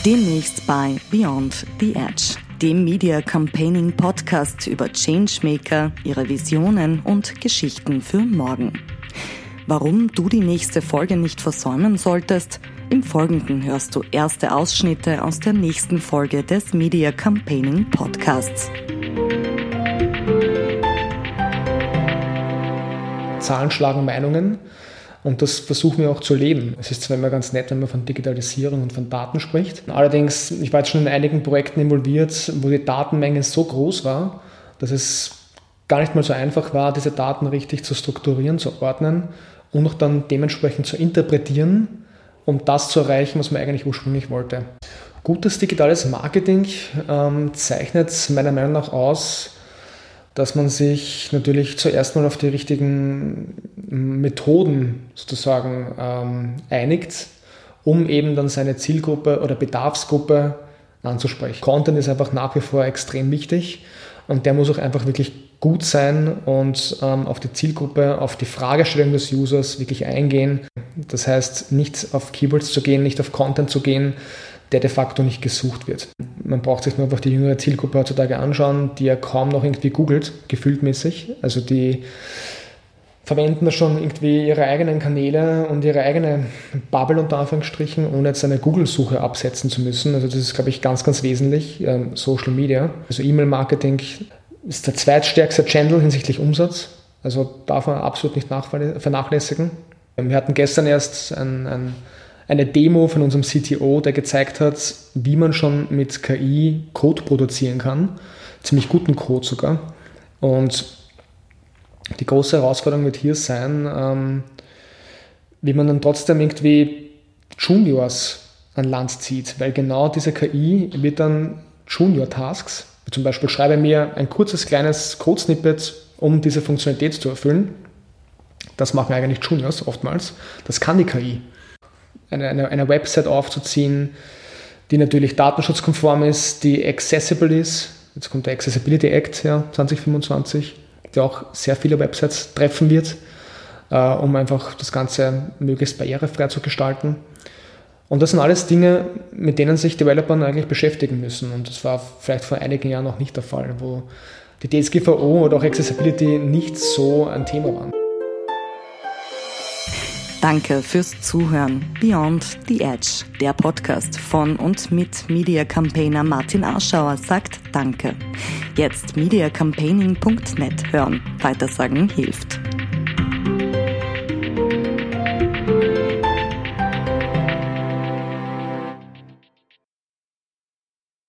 Demnächst bei Beyond the Edge, dem Media Campaigning Podcast über Changemaker, ihre Visionen und Geschichten für morgen. Warum du die nächste Folge nicht versäumen solltest? Im Folgenden hörst du erste Ausschnitte aus der nächsten Folge des Media Campaigning Podcasts. Zahlen schlagen Meinungen. Und das versuchen wir auch zu leben. Es ist zwar immer ganz nett, wenn man von Digitalisierung und von Daten spricht. Allerdings, ich war jetzt schon in einigen Projekten involviert, wo die Datenmenge so groß war, dass es gar nicht mal so einfach war, diese Daten richtig zu strukturieren, zu ordnen und auch dann dementsprechend zu interpretieren, um das zu erreichen, was man eigentlich ursprünglich wollte. Gutes digitales Marketing zeichnet meiner Meinung nach aus, dass man sich natürlich zuerst mal auf die richtigen Methoden sozusagen einigt, um eben dann seine Zielgruppe oder Bedarfsgruppe anzusprechen. Content ist einfach nach wie vor extrem wichtig und der muss auch einfach wirklich gut sein und auf die Zielgruppe, auf die Fragestellung des Users wirklich eingehen. Das heißt, nicht auf Keywords zu gehen, nicht auf Content zu gehen, der de facto nicht gesucht wird. Man braucht sich nur einfach die jüngere Zielgruppe heutzutage anschauen, die ja kaum noch irgendwie googelt, gefühltmäßig. Also die verwenden da schon irgendwie ihre eigenen Kanäle und ihre eigene Bubble unter Anführungsstrichen, ohne jetzt eine Google-Suche absetzen zu müssen. Also das ist, glaube ich, ganz, ganz wesentlich. Social Media, also E-Mail-Marketing ist der zweitstärkste Channel hinsichtlich Umsatz. Also darf man absolut nicht vernachlässigen. Wir hatten gestern erst eine Demo von unserem CTO, der gezeigt hat, wie man schon mit KI Code produzieren kann. Ziemlich guten Code sogar. Und die große Herausforderung wird hier sein, wie man dann trotzdem irgendwie Juniors an Land zieht. Weil genau diese KI wird dann Junior-Tasks, wie zum Beispiel schreibe mir ein kurzes, kleines Code-Snippet, um diese Funktionalität zu erfüllen. Das machen eigentlich Juniors oftmals. Das kann die KI. Eine Website aufzuziehen, die natürlich datenschutzkonform ist, die accessible ist. Jetzt kommt der Accessibility Act 2025, der auch sehr viele Websites treffen wird, um einfach das Ganze möglichst barrierefrei zu gestalten. Und das sind alles Dinge, mit denen sich Developer eigentlich beschäftigen müssen. Und das war vielleicht vor einigen Jahren noch nicht der Fall, wo die DSGVO oder auch Accessibility nicht so ein Thema waren. Danke fürs Zuhören. Beyond the Edge, der Podcast von und mit Media Campaigner Martin Aschauer sagt Danke. Jetzt mediacampaigning.net hören. Weitersagen hilft.